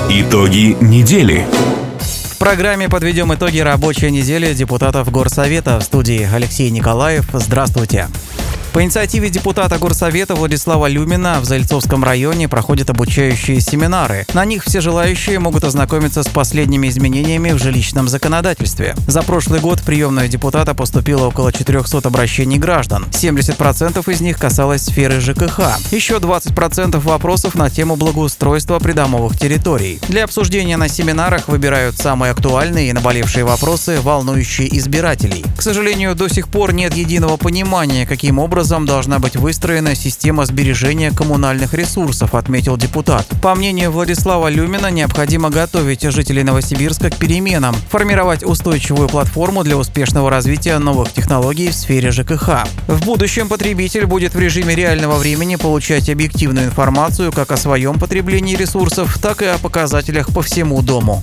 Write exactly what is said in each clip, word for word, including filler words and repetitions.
Итоги недели. В программе подведем итоги рабочей недели депутатов Горсовета. В студии Алексей Николаев. Здравствуйте. По инициативе депутата Горсовета Владислава Люмина в Зальцовском районе проходят обучающие семинары. На них все желающие могут ознакомиться с последними изменениями в жилищном законодательстве. За прошлый год в приемную депутата поступило около четырехсот обращений граждан. семьдесят процентов из них касалось сферы ЖКХ. Еще двадцать процентов вопросов на тему благоустройства придомовых территорий. Для обсуждения на семинарах выбирают самые актуальные и наболевшие вопросы, волнующие избирателей. К сожалению, до сих пор нет единого понимания, каким образом должна быть выстроена система сбережения коммунальных ресурсов, отметил депутат. По мнению Владислава Люмина, необходимо готовить жителей Новосибирска к переменам, формировать устойчивую платформу для успешного развития новых технологий в сфере ЖКХ. В будущем потребитель будет в режиме реального времени получать объективную информацию как о своем потреблении ресурсов, так и о показателях по всему дому.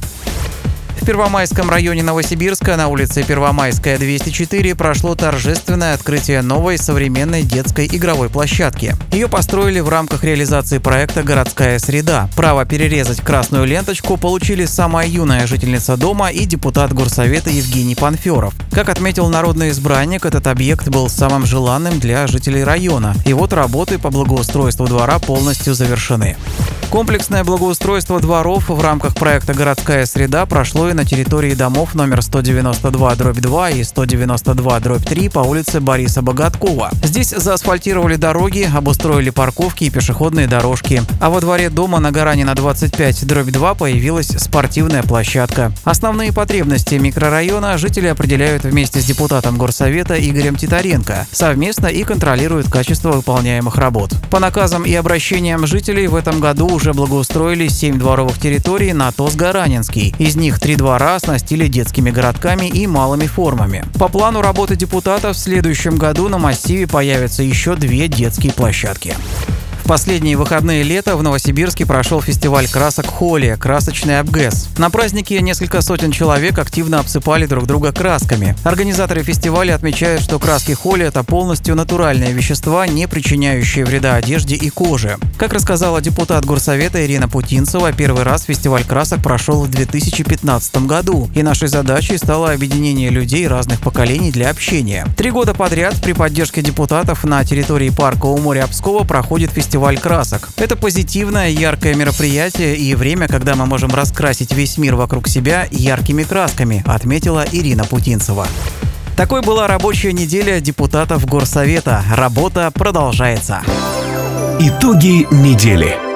В Первомайском районе Новосибирска на улице Первомайская, двести четыре прошло торжественное открытие новой современной детской игровой площадки. Ее построили в рамках реализации проекта «Городская среда». Право перерезать красную ленточку получили самая юная жительница дома и депутат Горсовета Евгений Панферов. Как отметил народный избранник, этот объект был самым желанным для жителей района. И вот работы по благоустройству двора полностью завершены. Комплексное благоустройство дворов в рамках проекта «Городская среда» прошло и на территории домов номер сто девяносто два дробь два и сто девяносто два дробь три по улице Бориса Богаткова. Здесь заасфальтировали дороги, обустроили парковки и пешеходные дорожки. А во дворе дома на Гаранина двадцать пять дробь два появилась спортивная площадка. Основные потребности микрорайона жители определяют вместе с депутатом Горсовета Игорем Титаренко совместно и контролируют качество выполняемых работ. По наказам и обращениям жителей в этом году уже благоустроили семь дворовых территорий на ТОС Гаранинский. Из них три двора оснастили детскими городками и малыми формами. По плану работы депутата в следующем году на массиве появятся еще две детские площадки. В последние выходные лета в Новосибирске прошел фестиваль красок «Холи» – красочный абгэс. На празднике несколько сотен человек активно обсыпали друг друга красками. Организаторы фестиваля отмечают, что краски «Холи» – это полностью натуральные вещества, не причиняющие вреда одежде и коже. Как рассказала депутат Горсовета Ирина Путинцева, первый раз фестиваль красок прошел в две тысячи пятнадцатом году, и нашей задачей стало объединение людей разных поколений для общения. Три года подряд при поддержке депутатов на территории парка у моря Пскова проходит фестиваль Фестиваль красок. Это позитивное, яркое мероприятие и время, когда мы можем раскрасить весь мир вокруг себя яркими красками, отметила Ирина Путинцева. Такой была рабочая неделя депутатов Горсовета. Работа продолжается. Итоги недели.